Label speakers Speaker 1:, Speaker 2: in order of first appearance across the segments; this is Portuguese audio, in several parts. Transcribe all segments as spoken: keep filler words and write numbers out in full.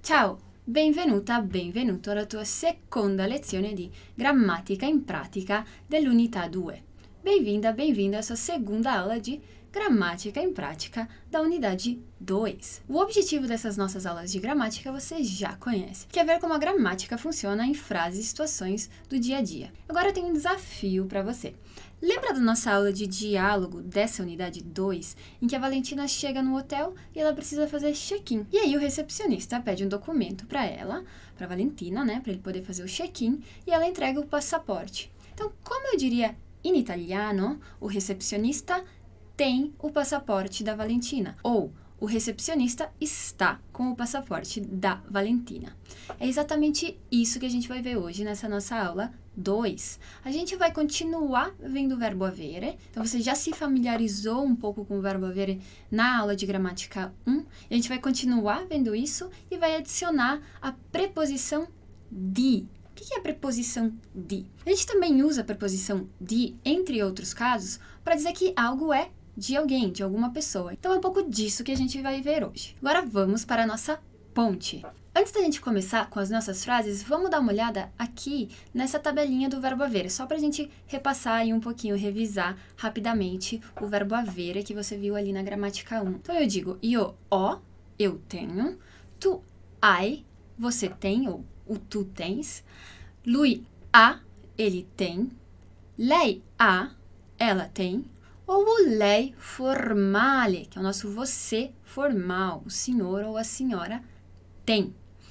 Speaker 1: Ciao, benvenuta, benvenuto alla tua seconda lezione di grammatica in pratica dell'unità due. Bem-vinda, bem-vinda à sua segunda aula de gramática em prática da unidade dois. O objetivo dessas nossas aulas de gramática você já conhece, que é ver como a gramática funciona em frases e situações do dia a dia. Agora eu tenho um desafio para você. Lembra da nossa aula de diálogo dessa unidade dois, em que a Valentina chega no hotel e ela precisa fazer check-in. E aí o recepcionista pede um documento para ela, para Valentina, né, para ele poder fazer o check-in, e ela entrega o passaporte. Então, como eu diria em italiano, o recepcionista tem o passaporte da Valentina, ou o recepcionista está com o passaporte da Valentina. É exatamente isso que a gente vai ver hoje nessa nossa aula dois. A gente vai continuar vendo o verbo avere. Então, você já se familiarizou um pouco com o verbo avere na aula de gramática um. E a gente vai continuar vendo isso e vai adicionar a preposição di. O que é a preposição di? A gente também usa a preposição di, entre outros casos, para dizer que algo é de alguém, de alguma pessoa. Então, é um pouco disso que a gente vai ver hoje. Agora, vamos para a nossa ponte. Antes da gente começar com as nossas frases, vamos dar uma olhada aqui nessa tabelinha do verbo avere, só para a gente repassar e um pouquinho revisar rapidamente o verbo avere que você viu ali na gramática um. Então, eu digo, io ho, eu tenho, tu hai, você tem, ou o tu tens, lui ha, ele tem, lei ha, ela tem, ou o lei formale, que é o nosso você formal, o senhor ou a senhora tem.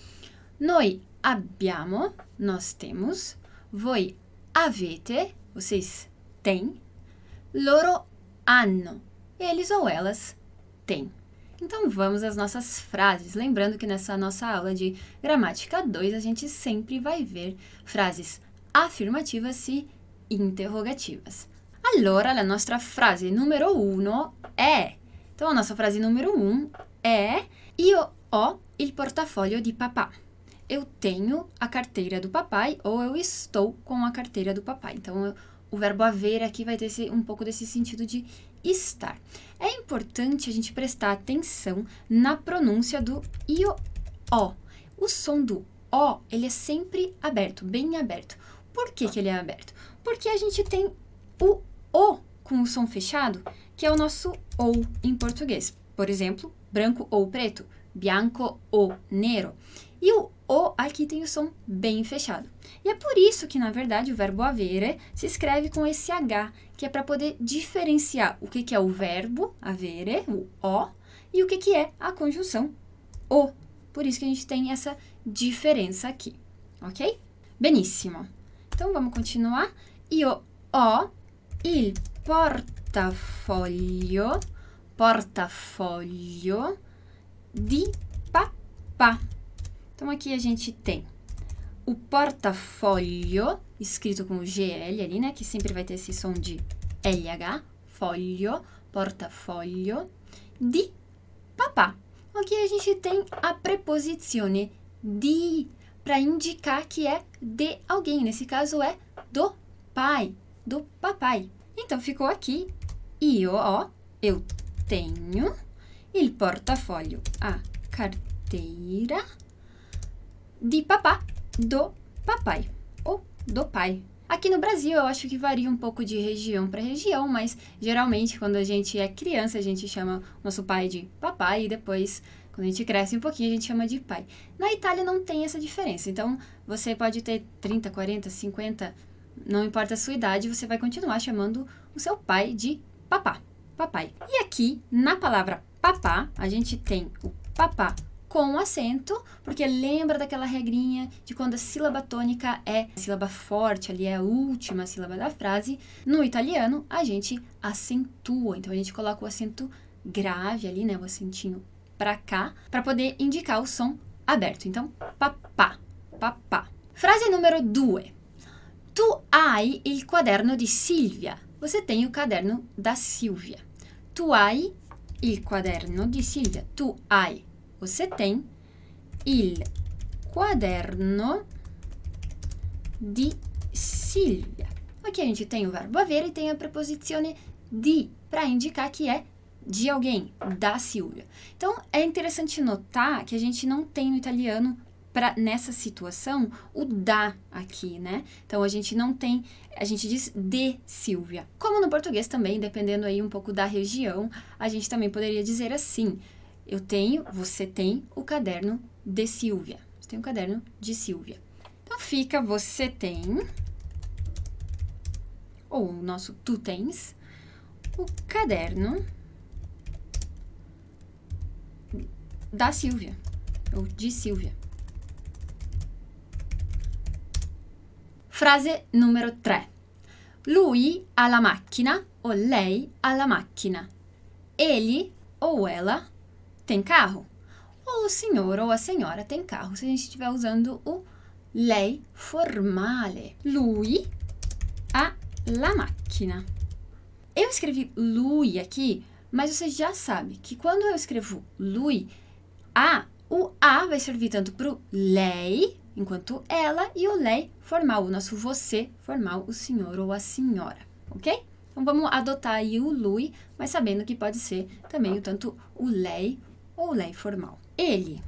Speaker 1: Noi abbiamo, nós temos, voi avete, vocês têm, loro hanno, eles ou elas têm. Então, vamos às nossas frases. Lembrando que nessa nossa aula de gramática dois, a gente sempre vai ver frases afirmativas e interrogativas. Allora, a nossa frase número uno é... Então, a nossa frase número um é Io ho il portafoglio di papà. Eu tenho a carteira do papai, ou eu estou com a carteira do papai. Então, eu, o verbo haver aqui vai ter esse, um pouco desse sentido de estar. É importante a gente prestar atenção na pronúncia do io ho. O som do o, ele é sempre aberto, bem aberto. Por que que ele é aberto? Porque a gente tem o o com o som fechado, que é o nosso ou em português. Por exemplo, branco ou preto, bianco ou nero. E o o aqui tem o som bem fechado. E é por isso que, na verdade, o verbo avere se escreve com esse H, que é para poder diferenciar o que, que é o verbo avere, o o, e o que, que é a conjunção o. Por isso que a gente tem essa diferença aqui, ok? Benissimo. Então, vamos continuar. Io ho il portafoglio, portafoglio di papà. Então, aqui a gente tem o portafoglio, escrito com o G L ali, né? Que sempre vai ter esse som de L H, foglio, portafoglio, di papà. Aqui a gente tem a preposizione di, para indicar que é de alguém. Nesse caso, é do pai, do papai. Então, ficou aqui, io ho, eu tenho, il portafoglio, a carteira, di papà, do papai, ou do pai. Aqui no Brasil, eu acho que varia um pouco de região para região, mas geralmente, quando a gente é criança, a gente chama nosso pai de papai e depois, quando a gente cresce um pouquinho, a gente chama de pai. Na Itália não tem essa diferença, então você pode ter trinta, quarenta, cinquenta, não importa a sua idade, você vai continuar chamando o seu pai de papá, papai. E aqui, na palavra papá, a gente tem o papá com acento, porque lembra daquela regrinha de quando a sílaba tônica é a sílaba forte, ali é a última sílaba da frase. No italiano, a gente acentua, então a gente coloca o acento grave ali, né, o acentinho pra cá, para poder indicar o som aberto. Então, papá, papá. Frase número due. Tu hai il quaderno di Silvia. Você tem o caderno da Silvia. Tu hai il quaderno di Silvia. Tu hai. Você tem il quaderno di Silvia. Aqui a gente tem o verbo avere e tem a preposizione di, para indicar que é de alguém, da Silvia. Então, é interessante notar que a gente não tem no italiano, pra, nessa situação, o da aqui, né? Então, a gente não tem, a gente diz de Silvia. Como no português também, dependendo aí um pouco da região, a gente também poderia dizer assim, eu tenho, você tem o caderno de Silvia. Você tem o caderno de Silvia. Então, fica você tem, ou o nosso tu tens, o caderno da Silvia, ou de Silvia. Frase numero tre. Lui ha la macchina ou lei ha la macchina. Ele ou ela tem carro. Ou o senhor ou a senhora tem carro, se a gente estiver usando o lei formale. Lui ha la macchina. Eu escrevi lui aqui, mas você já sabe que quando eu escrevo lui, a, o a vai servir tanto para o lei, enquanto ela, e o lei formal, o nosso você formal, o senhor ou a senhora, ok? Então vamos adotar aí o lui, mas sabendo que pode ser também o tanto o lei ou o lei formal. Ele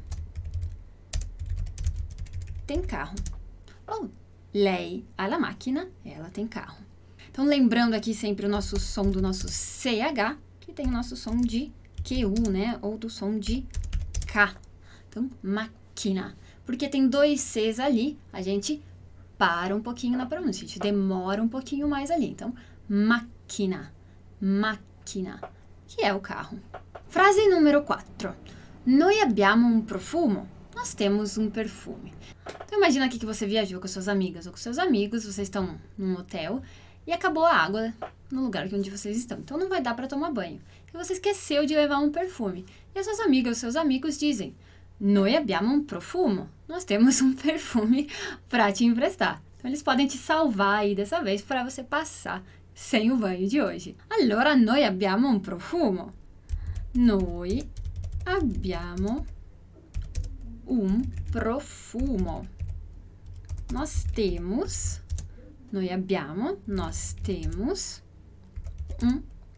Speaker 1: tem carro. Ou lei ha la macchina, ela tem carro. Então, lembrando aqui sempre o nosso som do nosso C H, que tem o nosso som de Q U, né? Ou do som de K. Então, máquina. Porque tem dois Cs ali, a gente para um pouquinho na pronúncia, a gente demora um pouquinho mais ali. Então, máquina, máquina, que é o carro. Frase número quatro. Noi abbiamo un profumo. Nós temos um perfume. Então, imagina aqui que você viajou com suas amigas ou com seus amigos, vocês estão num hotel e acabou a água no lugar onde vocês estão. Então, não vai dar para tomar banho. E você esqueceu de levar um perfume. E as suas amigas ou seus amigos dizem, noi abbiamo un profumo. Nós temos um perfume para te emprestar. Então, eles podem te salvar aí dessa vez para você passar sem o banho de hoje. Allora, noi abbiamo un profumo. Noi abbiamo um profumo. Nós temos, noi abbiamo, nós temos um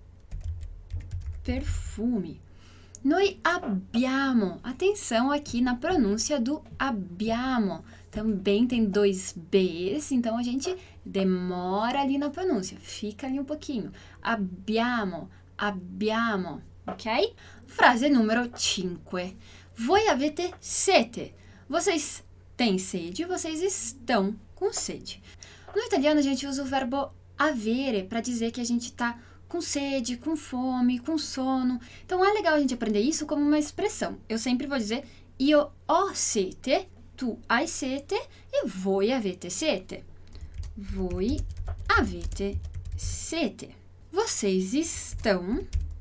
Speaker 1: perfume. Noi abbiamo, atenção aqui na pronúncia do abbiamo. Também tem dois Bs, então a gente demora ali na pronúncia. Fica ali um pouquinho. Abbiamo, abbiamo, ok? Frase número cinco. Voi avete sete. Vocês têm sede, vocês estão com sede. No italiano, a gente usa o verbo avere para dizer que a gente está com sede, com fome, com sono. Então, é legal a gente aprender isso como uma expressão. Eu sempre vou dizer io ho sete, tu hai sete e voi avete sete. Voi avete sete. Vocês estão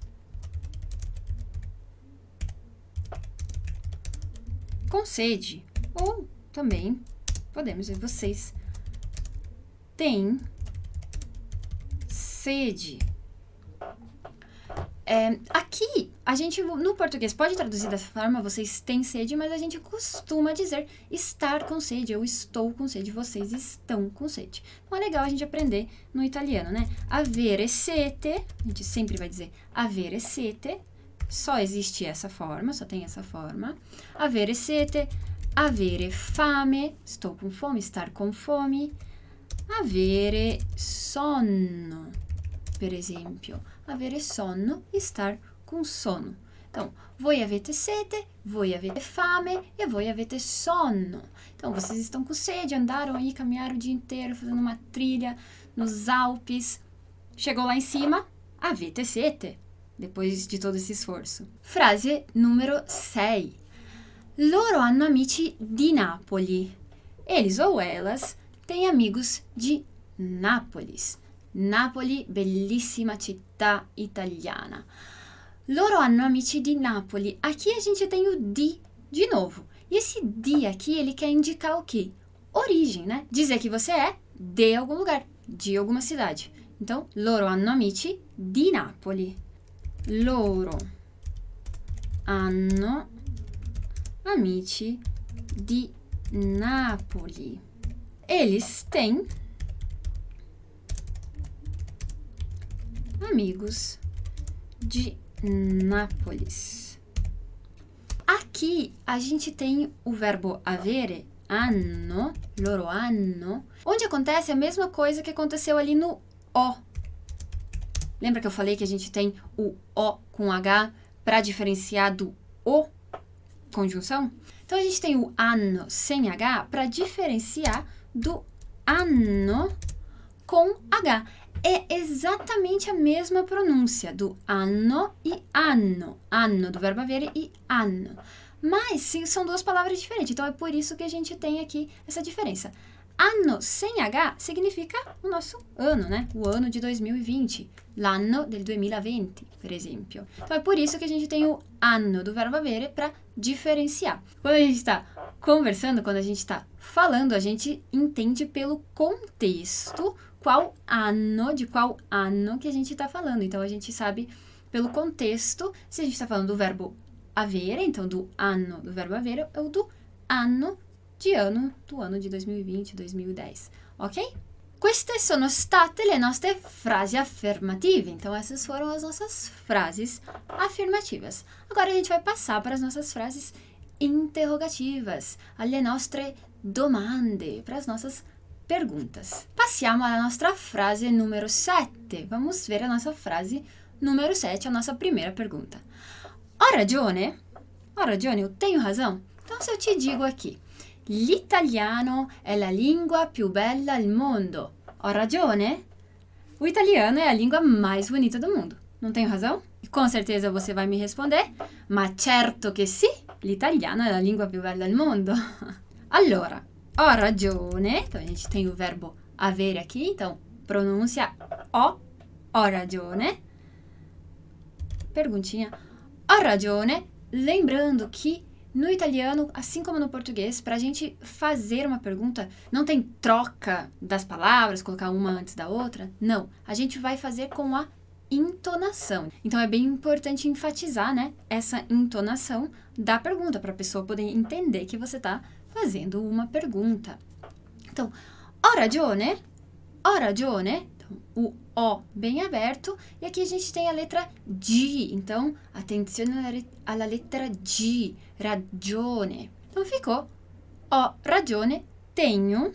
Speaker 1: com sede. Ou também podemos dizer vocês têm sede. É, aqui, a gente, no português, pode traduzir dessa forma, vocês têm sede, mas a gente costuma dizer estar com sede, eu estou com sede, vocês estão com sede. Então, é legal a gente aprender no italiano, né? Avere sete, a gente sempre vai dizer avere sete, só existe essa forma, só tem essa forma. Avere sete, avere fame, estou com fome, estar com fome. Avere sonno, per esempio. Avere sonno, estar com sono. Então, voi avete sete, voi avete fame e voi avete sonno. Então, vocês estão com sede, andaram aí, caminharam o dia inteiro, fazendo uma trilha nos Alpes. Chegou lá em cima, avete sete, depois de todo esse esforço. Frase número seis. Loro hanno amici di Napoli. Eles ou elas têm amigos de Nápoles. Napoli, bellissima città italiana. Loro hanno amici di Napoli. Aqui a gente tem o di de novo. E esse di aqui, ele quer indicar o quê? Origem, né? Dizer que você é de algum lugar, de alguma cidade. Então, loro hanno amici di Napoli. Loro hanno amici di Napoli. Eles têm amigos de Nápoles. Aqui a gente tem o verbo avere, hanno, loro hanno, onde acontece a mesma coisa que aconteceu ali no O. Lembra que eu falei que a gente tem o O com H para diferenciar do O, conjunção? Então, a gente tem o anno sem H para diferenciar do anno com H. É exatamente a mesma pronúncia do anno e anno. Anno do verbo avere e anno. Mas sim, são duas palavras diferentes, então é por isso que a gente tem aqui essa diferença. Anno sem H significa o nosso ano, né? O ano de dois mil e vinte. L'anno del duemilaventi, per esempio. Então é por isso que a gente tem o anno do verbo avere para diferenciar. Quando a gente está conversando, quando a gente está falando, a gente entende pelo contexto qual anno, de qual anno que a gente está falando. Então a gente sabe pelo contexto se a gente está falando do verbo avere, então do anno do verbo avere, ou do anno di anno, do ano de dois mil e vinte, dois mil e dez, ok? Queste sono state le nostre frasi affermative. Então, essas foram as nossas frases afirmativas. Agora, a gente vai passar para as nossas frases interrogativas, alle nostre domande, para as nossas perguntas. Passiamo alla nostra frase numero sette. Vamos ver a nossa frase número sete, a nossa primeira pergunta. Ho ragione? Ho ragione? Eu tenho razão? Então, se eu te digo aqui, l'italiano è la lingua più bella al mondo. Ho ragione? O italiano é a língua mais bonita do mundo. Não tenho razão? E com certeza você vai me responder, ma certo che sì, l'italiano è la lingua più bella al mondo. Allora, ho ragione. Então, a gente tem o verbo avere aqui. Então, pronúncia ho, ho ragione. Perguntinha. Ho ragione. Lembrando que no italiano, assim como no português, para a gente fazer uma pergunta, não tem troca das palavras, colocar uma antes da outra. Não, a gente vai fazer com a entonação. Então, é bem importante enfatizar, né, essa entonação da pergunta, para a pessoa poder entender que você está fazendo uma pergunta. Então, ho ragione, ho ragione. Então, o O bem aberto. E aqui a gente tem a letra G. Então, attenzione alla lettera G. Ragione. Então, ficou ho ragione, tenho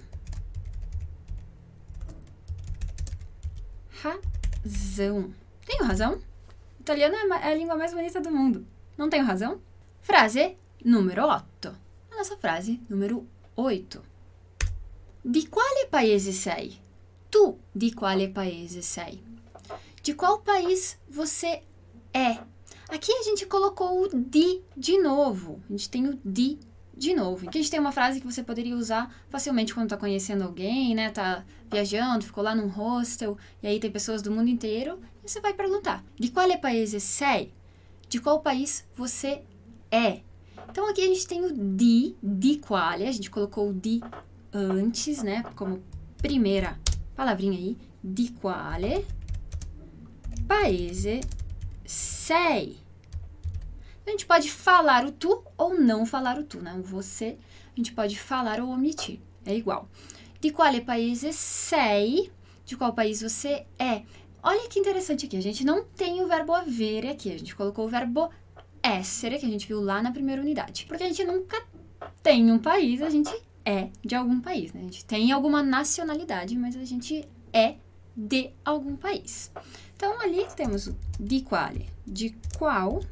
Speaker 1: razão. Tenho razão? O italiano é a língua mais bonita do mundo. Não tenho razão? Frase número oito. A nossa frase número oito. Di quale paese sei? Tu di quale paese sei? De qual país você é? Aqui a gente colocou o di de novo. A gente tem o di de novo. Aqui a gente tem uma frase que você poderia usar facilmente quando tá conhecendo alguém, né? Tá viajando, ficou lá num hostel, e aí tem pessoas do mundo inteiro, e você vai perguntar, di quale paese sei? De qual país você é? Então aqui a gente tem o di, di quale, a gente colocou o di antes, né? Como primeira palavrinha aí, di quale paese sei. A gente pode falar o tu ou não falar o tu, né? O você, a gente pode falar ou omitir, é igual. Di quale paese sei? De qual país você é? Olha que interessante aqui, a gente não tem o verbo avere aqui, a gente colocou o verbo essere, que a gente viu lá na primeira unidade. Porque a gente nunca tem um país, a gente é de algum país, né? A gente tem alguma nacionalidade, mas a gente é de algum país. Então, ali temos o di quale, de qual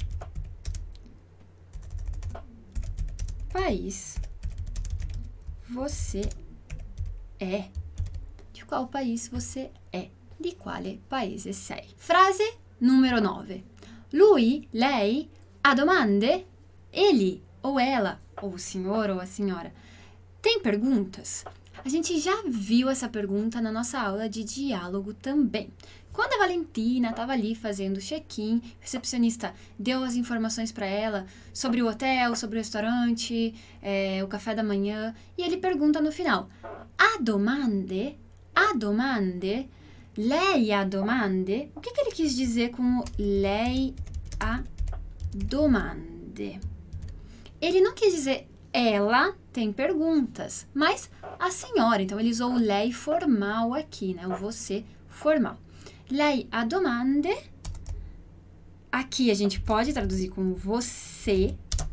Speaker 1: país você é. De qual país você é. Di quale paese sei. Frase número nove. Lui, lei, ha domande? Ele ou ela, ou o senhor ou a senhora, tem perguntas? A gente já viu essa pergunta na nossa aula de diálogo também. Quando a Valentina estava ali fazendo o check-in, o recepcionista deu as informações para ela sobre o hotel, sobre o restaurante, é, o café da manhã, e ele pergunta no final, ha domande? Ha domande? Lei ha domande? O que, que ele quis dizer com o lei ha domande? Ele não quis dizer ela tem perguntas, mas a senhora. Então, ele usou o lei formal aqui, né? O você formal. Lei ha domande? aqui a gente pode traduzir como você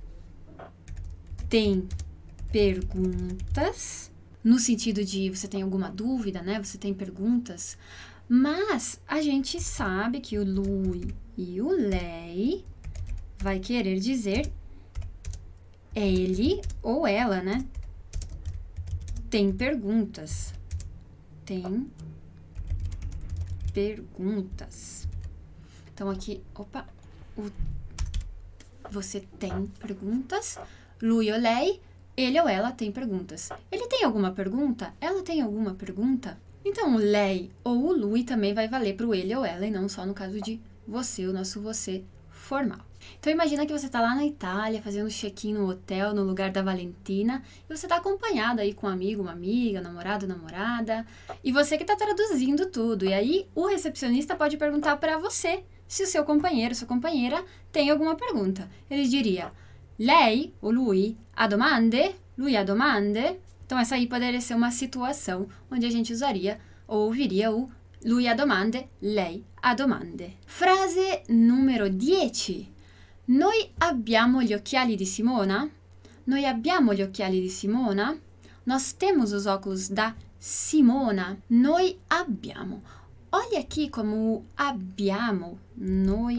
Speaker 1: tem perguntas, no sentido de você tem alguma dúvida, né? Você tem perguntas. Mas a gente sabe que o lui e o lei vai querer dizer ele ou ela, né? Tem perguntas. Tem perguntas. Então, aqui, opa, o, você tem perguntas. Lui ou lei, ele ou ela tem perguntas. Ele tem alguma pergunta? Ela tem alguma pergunta? Então, o lei ou o lui também vai valer para o ele ou ela, e não só no caso de você, o nosso você formal. Então, imagina que você está lá na Itália, fazendo check-in no hotel, no lugar da Valentina, e você está acompanhado aí com um amigo, uma amiga, namorado, namorada, e você que está traduzindo tudo. E aí, o recepcionista pode perguntar para você se o seu companheiro, sua companheira, tem alguma pergunta. Ele diria, lei ou lui ha domande? Lui ha domande? Então, essa aí poderia ser uma situação onde a gente usaria ou ouviria o lui ha domande, lei ha domande. Frase numero dieci. Noi abbiamo gli occhiali di Simona? Noi abbiamo gli occhiali di Simona? Nós temos os óculos da Simona. Noi abbiamo. Olha aqui como o abbiamo, noi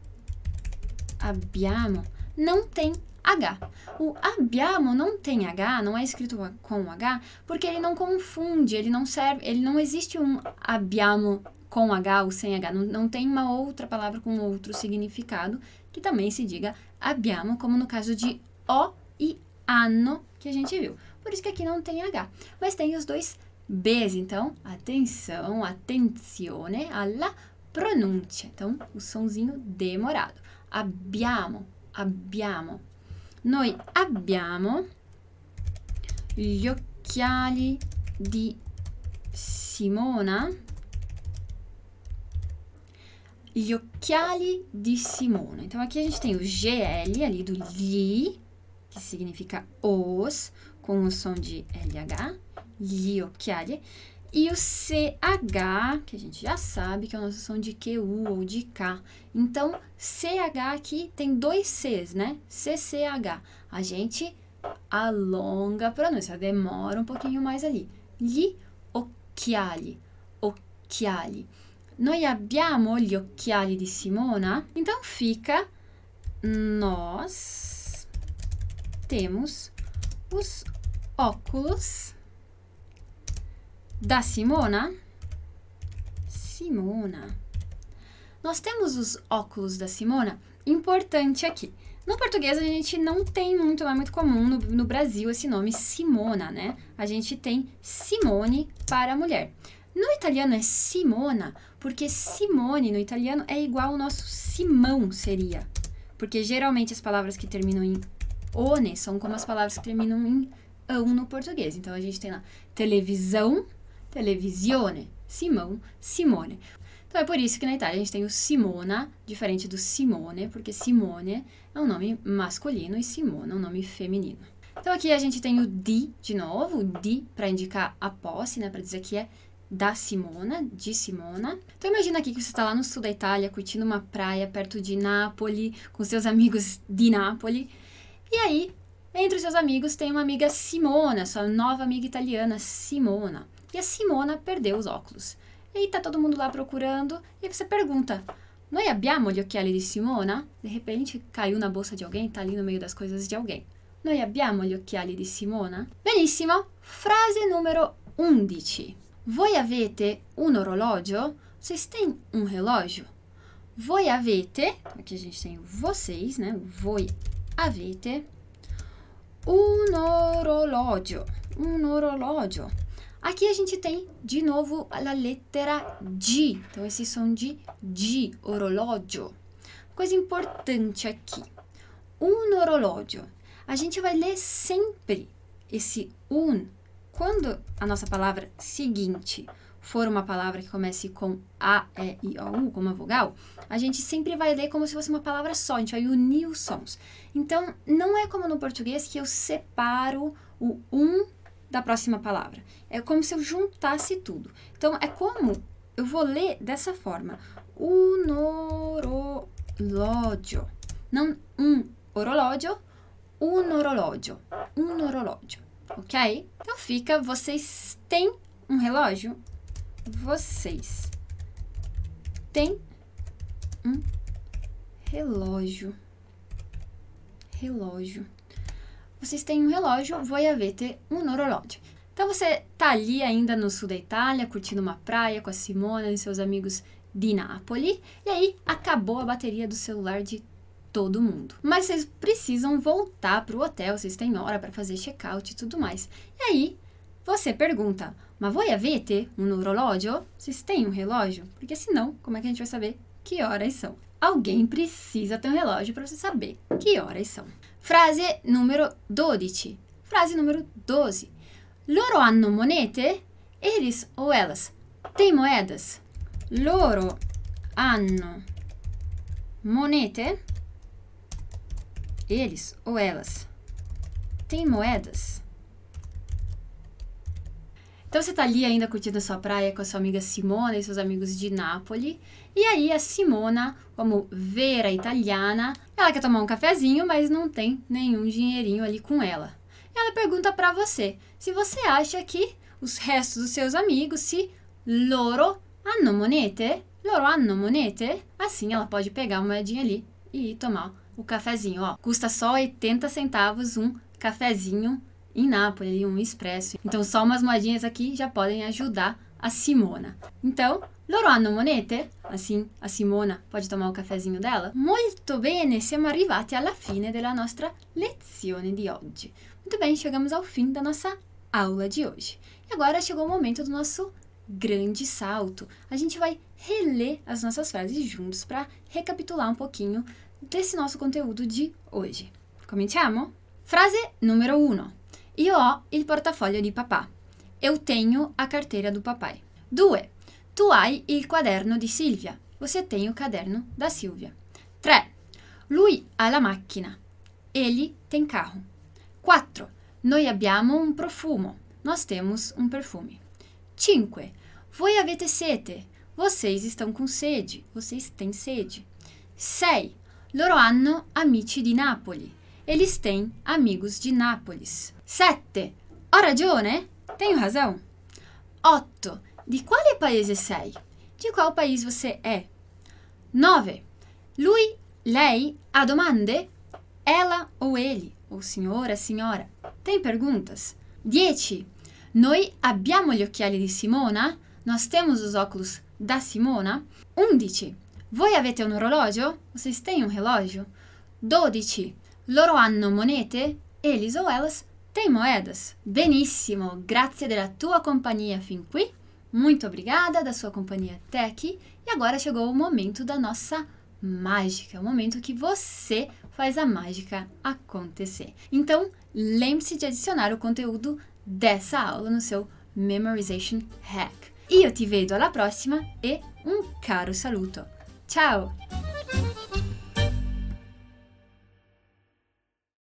Speaker 1: abbiamo, não tem H. O abbiamo não tem H, não é escrito com H, porque ele não confunde, ele não serve, ele não existe um abbiamo com H ou sem H, não, não tem uma outra palavra com outro significado que também se diga abbiamo, como no caso de o e anno que a gente viu. Por isso que aqui não tem H, mas tem os dois B's, então, atenção, attenzione alla pronuncia. Então, o sonzinho demorado. Abbiamo, abbiamo. Noi abbiamo gli occhiali di Simona. Gli occhiali di Simona. Então, aqui a gente tem o G L ali do gli, que significa os, com o som de L H, gli occhiali, e o C H, que a gente já sabe que é o nosso som de Q U ou de K. Então, C H aqui tem dois Cs, né? C C H. A gente alonga a pronúncia, demora um pouquinho mais ali. Gli occhiali, occhiali. Noi abbiamo gli occhiali di Simona? Então, fica nós temos os óculos da Simona? Simona. Nós temos os óculos da Simona? Importante aqui. No português, a gente não tem muito, não é muito comum no, no Brasil esse nome Simona, né? A gente tem Simone para mulher. No italiano é Simona, porque Simone no italiano é igual ao nosso Simão seria. Porque geralmente as palavras que terminam em one são como as palavras que terminam em ão no português. Então, a gente tem lá televisão, televisione, Simão, Simone. Então, é por isso que na Itália a gente tem o Simona, diferente do Simone, porque Simone é um nome masculino e Simona é um nome feminino. Então, aqui a gente tem o di, de novo, o di para indicar a posse, né, para dizer que é da Simona, de Simona. Então, imagina aqui que você está lá no sul da Itália, curtindo uma praia perto de Nápoles, com seus amigos de Nápoles. E aí, entre os seus amigos, tem uma amiga Simona, sua nova amiga italiana, Simona. E a Simona perdeu os óculos. E aí tá todo mundo lá procurando, e aí você pergunta, noi abbiamo gli occhiali di Simona? De repente, caiu na bolsa de alguém, tá ali no meio das coisas de alguém. Noi abbiamo gli occhiali di Simona? Benissimo! Frase numero undici. Voi avete un orologio? Vocês têm um relógio? Voi avete, aqui a gente tem vocês, né? Voi avete un orologio. Un orologio. Aqui a gente tem, de novo, a lettera G. Então, esse som de G, orologio. Coisa importante aqui. Un orologio. A gente vai ler sempre esse un. Quando a nossa palavra seguinte for uma palavra que comece com A, E, I, O, U, como uma vogal, a gente sempre vai ler como se fosse uma palavra só, a gente vai unir os sons. Então, não é como no português que eu separo o um da próxima palavra. É como se eu juntasse tudo. Então, é como eu vou ler dessa forma. Un orologio. Não um orologio, um orologio. Um orologio, ok? Então fica, vocês têm um relógio? Vocês têm um relógio. Relógio. Vocês têm um relógio, voi avete un orologio. Então você tá ali ainda no sul da Itália, curtindo uma praia com a Simona e seus amigos de Nápoles, e aí acabou a bateria do celular de todo mundo. Mas vocês precisam voltar pro hotel, vocês têm hora para fazer check-out e tudo mais. E aí você pergunta, mas voi avete un orologio? Vocês têm um relógio? Porque senão, como é que a gente vai saber que horas são? Alguém precisa ter um relógio para você saber que horas são. Frase número dodici. Frase número doze. Loro hanno monete? Eles ou elas têm moedas? Loro hanno monete? Eles ou elas têm moedas? Então você tá ali ainda curtindo a sua praia com a sua amiga Simona e seus amigos de Nápoles. E aí a Simona, como vera italiana, ela quer tomar um cafezinho, mas não tem nenhum dinheirinho ali com ela. E ela pergunta pra você se você acha que os restos dos seus amigos, se loro hanno monete, loro hanno monete, assim ela pode pegar uma moedinha ali e ir tomar o cafezinho. Ó, custa só oitenta centavos um cafezinho em Nápoles, um expresso. Então, só umas moedinhas aqui já podem ajudar a Simona. Então, loro hanno monete? Assim, a Simona pode tomar o cafezinho dela? Molto bene, siamo arrivati alla fine della nostra lezione di oggi. Muito bem, chegamos ao fim da nossa aula de hoje. E agora chegou o momento do nosso grande salto. A gente vai reler as nossas frases juntos para recapitular um pouquinho desse nosso conteúdo de hoje. Cominciamo? Frase número uno. Io ho il portafoglio di papà. Eu tenho a carteira do papai. due. Tu hai il quaderno di Silvia. Você tem o caderno da Silvia. tre. Lui ha la macchina. Ele tem carro. quattro. Noi abbiamo un profumo. Nós temos um perfume. cinque. Voi avete sete. Vocês estão com sede. Vocês têm sede. sei. Loro hanno amici di Napoli. Eles têm amigos de Nápoles. sette. Ho ragione? Tenho razão? otto. Di quale paese sei? De qual país você é? nove. Lui, lei, ha domande? Ela ou ele, ou senhora, senhora. Tem perguntas? dieci. Noi abbiamo gli occhiali di Simona? Nós temos os óculos da Simona? undici. Voi avete un orologio? Vocês têm um relógio? dodici. Loro hanno monete? Eles ou elas têm moedas? Benissimo, grazie della tua companhia fin qui. Muito obrigada da sua companhia até aqui. E agora chegou o momento da nossa mágica, o momento que você faz a mágica acontecer. Então, lembre-se de adicionar o conteúdo dessa aula no seu Memorization Hack. Io ti vedo alla prossima e un caro saluto. Ciao!